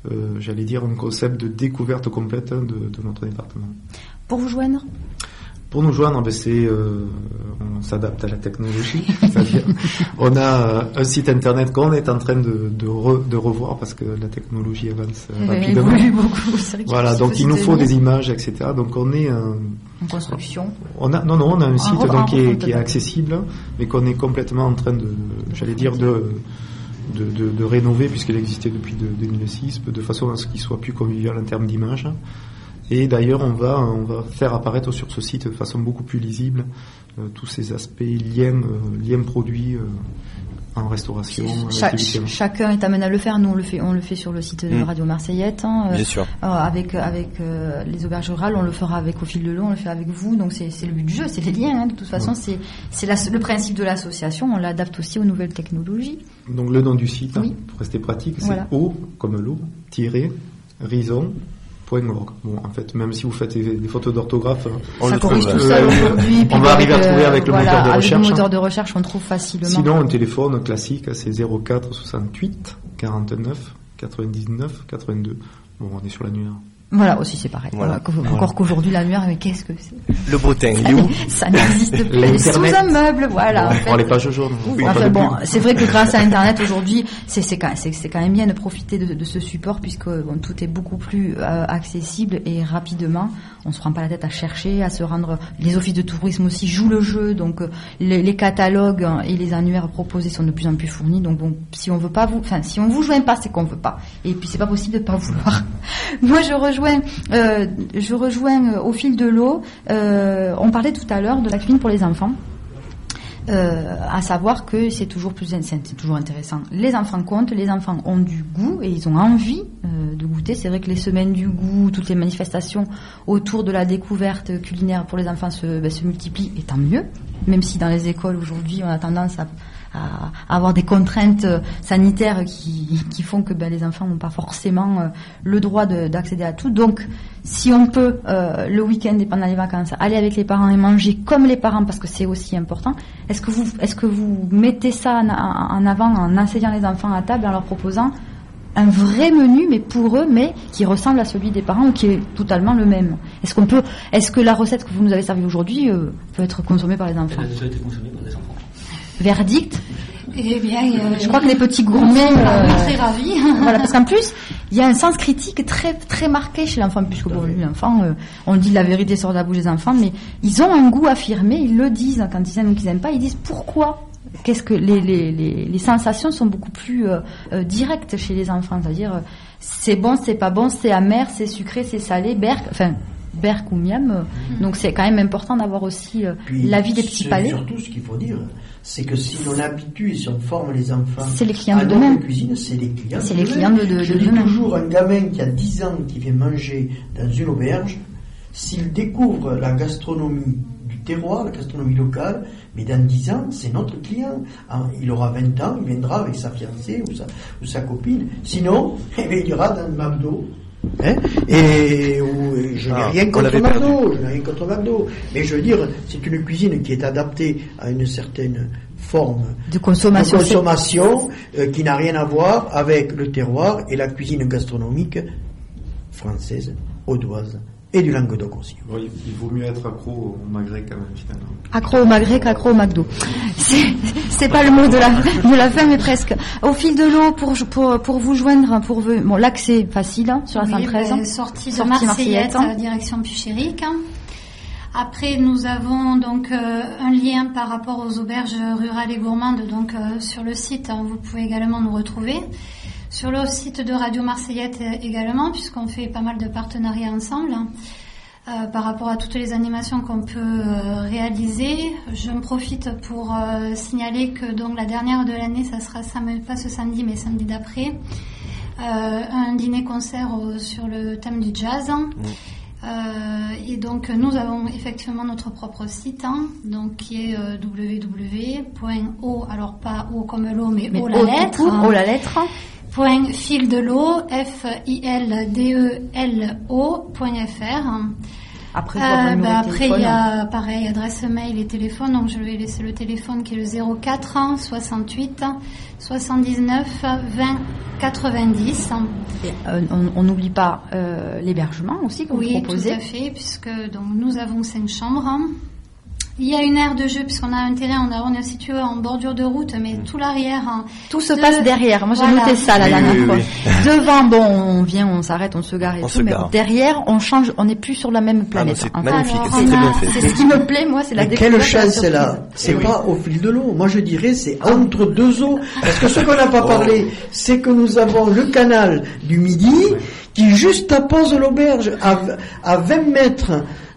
F: j'allais dire un concept de découverte complète de notre département.
A: Pour vous joindre
F: Pour nous joindre, on s'adapte à la technologie. C'est-à-dire, on a un site internet qu'on est en train de revoir parce que la technologie avance rapidement.
A: Évolue beaucoup. C'est vrai
F: voilà, donc il nous faut des images, etc. Donc on est
A: en construction.
F: On a un site qui est accessible, mais qu'on est complètement en train de rénover puisqu'il existait depuis 2006, de façon à ce qu'il soit plus convivial en termes d'image. Et d'ailleurs, on va faire apparaître sur ce site de façon beaucoup plus lisible tous ces aspects liens produits en restauration.
A: Chacun est amené à le faire. Nous, on le fait sur le site de Radio Marseillette.
C: Bien sûr.
A: Avec les auberges rurales, on le fera avec Au Fil de l'eau, on le fait avec vous. Donc c'est le but du jeu, c'est les liens. De toute façon, c'est le principe de l'association. On l'adapte aussi aux nouvelles technologies.
F: Donc le nom du site, pour rester pratique, c'est eau comme l'eau -rison. Bon, en fait, même si vous faites des fautes d'orthographe,
A: on le corrige tout seul aujourd'hui.
F: On va arriver à trouver avec le moteur de recherche.
A: Avec le moteur de recherche, on trouve facilement.
F: Sinon, un téléphone classique, c'est 04 68 49 99 82. Bon, on est sur l'annuaire.
A: Voilà, aussi c'est pareil. Encore qu'aujourd'hui l'annuaire, mais qu'est-ce que c'est?
C: Le bottin, il est où?
A: Ça n'existe plus. Sous un meuble, voilà.
F: On prend les pages jaunes.
A: C'est vrai que grâce à Internet aujourd'hui, c'est quand même bien de profiter de ce support puisque tout est beaucoup plus accessible et rapidement. On se prend pas la tête à chercher, à se rendre. Les offices de tourisme aussi jouent le jeu, donc les catalogues et les annuaires proposés sont de plus en plus fournis. Donc bon, si on vous joint pas, c'est qu'on veut pas. Et puis c'est pas possible de pas vouloir. Moi, je rejoins Au Fil de l'eau. On parlait tout à l'heure de la cuisine pour les enfants. À savoir que c'est toujours intéressant. Les enfants comptent, les enfants ont du goût et ils ont envie de goûter. C'est vrai que les semaines du goût, toutes les manifestations autour de la découverte culinaire pour les enfants se multiplient, et tant mieux. Même si dans les écoles aujourd'hui on a tendance à avoir des contraintes sanitaires qui font que les enfants n'ont pas forcément le droit d'accéder à tout. Donc, si on peut, le week-end et pendant les vacances, aller avec les parents et manger comme les parents, parce que c'est aussi important, est-ce que vous mettez ça en avant en enseignant les enfants à table, en leur proposant un vrai menu, mais pour eux, mais qui ressemble à celui des parents ou qui est totalement le même? Est-ce que la recette que vous nous avez servie aujourd'hui peut être consommée par les enfants?
E: Elle a déjà été consommée par les enfants.
A: Verdict?
D: Eh bien,
A: je crois que les petits gourmets
D: très ravis.
A: Voilà, parce qu'en plus, il y a un sens critique très très marqué chez l'enfant, puisque l'enfant, on dit la vérité sort de la bouche des enfants, mais ils ont un goût affirmé, ils le disent quand ils aiment ou qu'ils aiment pas, ils disent pourquoi. Qu'est-ce que les sensations sont beaucoup plus directes chez les enfants, c'est-à-dire c'est bon, c'est pas bon, c'est amer, c'est sucré, c'est salé, berk ou miam. Donc c'est quand même important d'avoir aussi l'avis des petits palais.
B: Surtout, ce qu'il faut dire, c'est que si on habitue et si on forme les enfants
A: c'est les clients de demain.
B: Cuisine, c'est les clients.
A: C'est les clients de
B: Je dis toujours, un gamin qui a 10 ans qui vient manger dans une auberge, s'il découvre la gastronomie du terroir, la gastronomie locale, mais dans 10 ans, c'est notre client. Il aura 20 ans, il viendra avec sa fiancée ou sa copine. Sinon, il ira dans le McDo. Je n'ai rien contre McDo, mais je veux dire, c'est une cuisine qui est adaptée à une certaine forme
A: de consommation
B: qui n'a rien à voir avec le terroir et la cuisine gastronomique française, audoise et du Languedoc aussi.
F: Oui, il vaut mieux être accro au magret quand même, finalement.
A: Accro au magret qu'accro au McDo. C'est pas le mot de la fin, mais presque. Au Fil de l'eau, pour vous joindre, l'accès facile, sur la 113.
D: Sortie de Marseillette, direction Puchéric. Après, nous avons donc un lien par rapport aux auberges rurales et gourmandes, donc sur le site, vous pouvez également nous retrouver. Sur le site de Radio Marseillette également, puisqu'on fait pas mal de partenariats ensemble par rapport à toutes les animations qu'on peut réaliser. Je me profite pour signaler que donc la dernière de l'année, ça sera pas ce samedi, mais samedi d'après, un dîner-concert sur le thème du jazz. Et donc nous avons effectivement notre propre site, donc qui est www.o, alors pas o comme l'eau, mais o la lettre.
A: O la lettre.
D: .fildelot, FILDELO.fr.
A: Après,
D: il y a pareil, adresse mail et téléphone. Donc je vais laisser le téléphone qui est le 04 68 79 20 90.
A: Et, on n'oublie pas l'hébergement aussi que vous proposez.
D: Oui, tout à fait, puisque donc nous avons 5 chambres. Il y a une aire de jeu puisqu'on a un terrain, on est situé en bordure de route, mais tout l'arrière.
A: Tout se passe derrière. Moi, j'ai noté ça la dernière fois. Devant, bon, on vient, on s'arrête, on se gare et tout, mais derrière, on change, on n'est plus sur la même planète.
C: C'est magnifique, c'est très bien fait.
A: C'est ce qui me plaît, moi, c'est la découverte.
B: Quelle chance c'est là. C'est pas au fil de l'eau. Moi, je dirais, c'est entre deux eaux. Parce que ce qu'on n'a pas parlé, c'est que nous avons le canal du Midi qui juste appose l'auberge à 20 mètres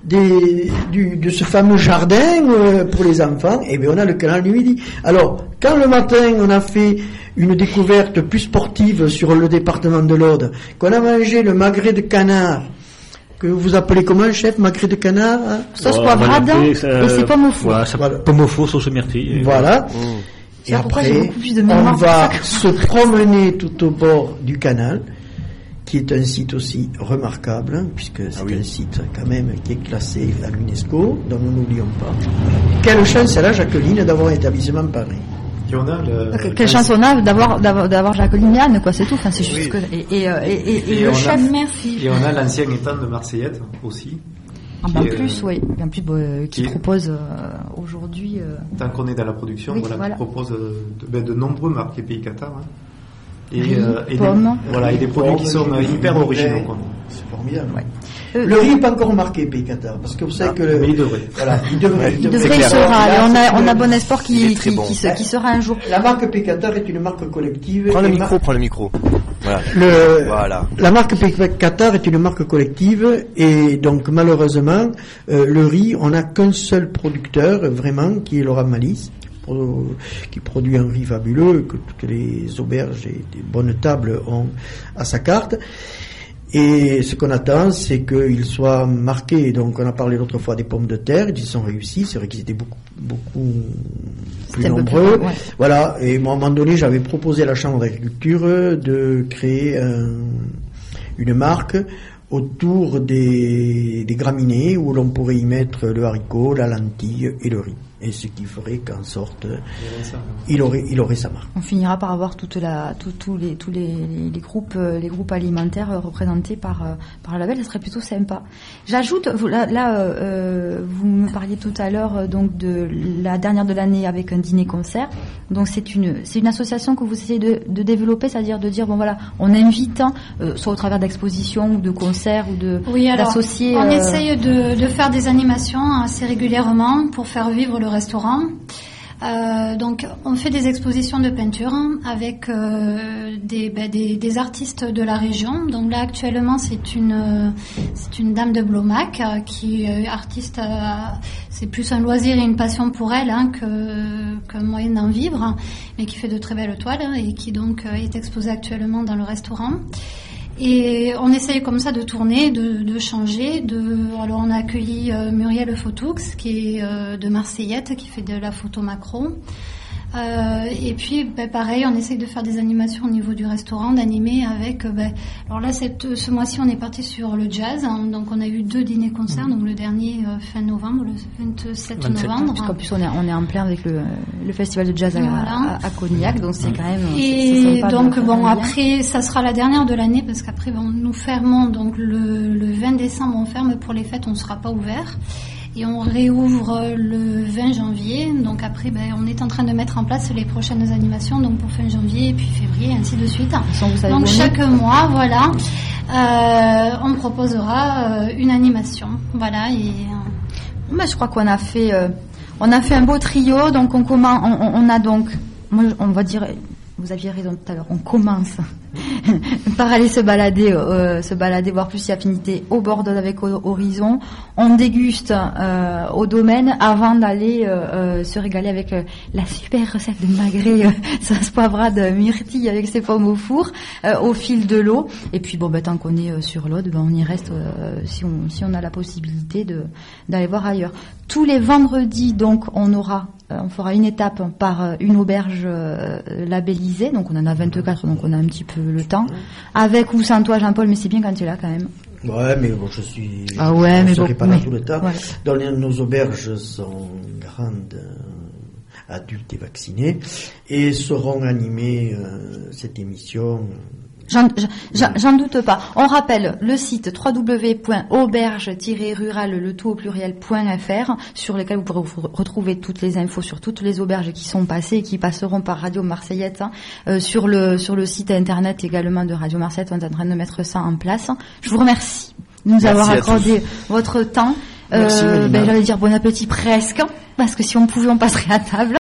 B: de ce fameux jardin pour les enfants, et bien on a le canal du Midi. Alors, quand le matin on a fait une découverte plus sportive sur le département de l'Aude, qu'on a mangé le magret de canard, que vous appelez comment, chef, magret de canard, hein?
A: Sauce poivrade, et c'est pomme au four.
E: Voilà, pomme au four, sauce myrtille.
B: Voilà. Et après, on va se promener tout au bord du canal, qui est un site aussi remarquable, hein, puisque c'est un site quand même qui est classé à l'UNESCO, dont nous n'oublions pas. Quelle chance elle a, Jacqueline, d'avoir un établissement pareil.
A: Quelle chance on a d'avoir Jacqueline et Anne, quoi, c'est tout. Enfin, c'est juste que et le chef.
D: Merci.
F: Et on a l'ancien étang de Marseillette aussi.
A: En plus, qui propose aujourd'hui.
F: Tant qu'on est dans la production, qui propose de nombreux marques pays Qatar. Hein. Et des produits qui sont hyper originaux, quoi.
B: C'est formidable. Le riz n'est pas encore marqué pays Qatar, parce que vous savez que
F: mais il devrait.
B: Voilà, il devrait,
A: il sera. Et on a bon espoir qui sera un jour.
B: La marque pays Qatar est une marque collective.
C: Prends le micro. Voilà.
B: La marque pays Qatar est une marque collective, et donc malheureusement, le riz, on n'a qu'un seul producteur vraiment, qui est Laurent Malice, qui produit un riz fabuleux que toutes les auberges et des bonnes tables ont à sa carte. Et ce qu'on attend, c'est qu'il soit marqué. Donc, on a parlé l'autre fois des pommes de terre, ils sont réussis. C'est vrai qu'ils étaient beaucoup plus nombreux. Voilà. Et moi, à un moment donné, j'avais proposé à la Chambre d'agriculture de créer une marque autour des graminées, où l'on pourrait y mettre le haricot, la lentille et le riz. Et ce qui ferait qu'en sorte, il aurait sa marque.
A: On finira par avoir tous les groupes alimentaires représentés par un label. Ça serait plutôt sympa. J'ajoute, vous me parliez tout à l'heure donc de la dernière de l'année avec un dîner-concert. Donc c'est une association que vous essayez de développer, c'est-à-dire de dire bon voilà, on invite soit au travers d'expositions ou de concerts ou d'associer.
D: On essaye de faire des animations assez régulièrement pour faire vivre le restaurant. Donc on fait des expositions de peinture avec des artistes de la région. Donc là actuellement c'est une dame de Blomac qui est artiste. C'est plus un loisir et une passion pour elle qu'un moyen d'en vivre, mais qui fait de très belles toiles et qui donc est exposée actuellement dans le restaurant. Et on essaye comme ça de tourner, de changer. Alors on a accueilli Muriel Photoux, qui est de Marseillette, qui fait de la photo macro. Et puis pareil, on essaye de faire des animations au niveau du restaurant, d'animer avec. Alors là, ce mois-ci, on est parti sur le jazz. Donc on a eu 2 dîners-concerts. Donc le dernier fin novembre, le 27 novembre.
A: Parce qu'en plus on est en plein avec le festival de jazz à Cognac, donc c'est quand même.
D: Et sympa donc après, ça sera la dernière de l'année parce qu'après nous fermons donc le 20 décembre, on ferme pour les fêtes, on ne sera pas ouvert. Et on réouvre le 20 janvier. Donc après, on est en train de mettre en place les prochaines animations, donc pour fin janvier, et puis février, ainsi de suite. Donc chaque mois, voilà, on proposera une animation. Voilà. Et
A: je crois qu'on a fait un beau trio. Donc on a donc, on va dire. Vous aviez raison tout à l'heure, on commence par aller se balader, voir plus si affinité au bord avec Horizon. On déguste au domaine avant d'aller se régaler avec la super recette de magret sauce poivrade myrtille avec ses pommes au four au fil de l'eau. Et puis tant qu'on est sur l'Aude, on y reste si on a la possibilité d'aller voir ailleurs. Tous les vendredis, donc, on fera une étape par une auberge labellisée. Donc, on en a 24, donc on a un petit peu le temps. Avec ou sans toi, Jean-Paul, mais c'est bien quand tu es là, quand même.
B: Ouais, mais bon, je suis.
A: Ah ouais, mais
B: serai
A: bon,
B: pas là tout le temps.
A: Voilà.
B: Dans nos auberges sont grandes, adultes et vaccinés, et sauront animer cette émission.
A: J'en doute pas. On rappelle le site www.auberge-rural-le-tout-au-pluriel.fr sur lequel vous pourrez retrouver toutes les infos sur toutes les auberges qui sont passées et qui passeront par Radio Marseillette. Sur le site internet également de Radio Marseillette, on est en train de mettre ça en place. Je vous remercie de nous avoir accordé votre temps. J'allais dire bon appétit presque, parce que si on pouvait, on passerait à table.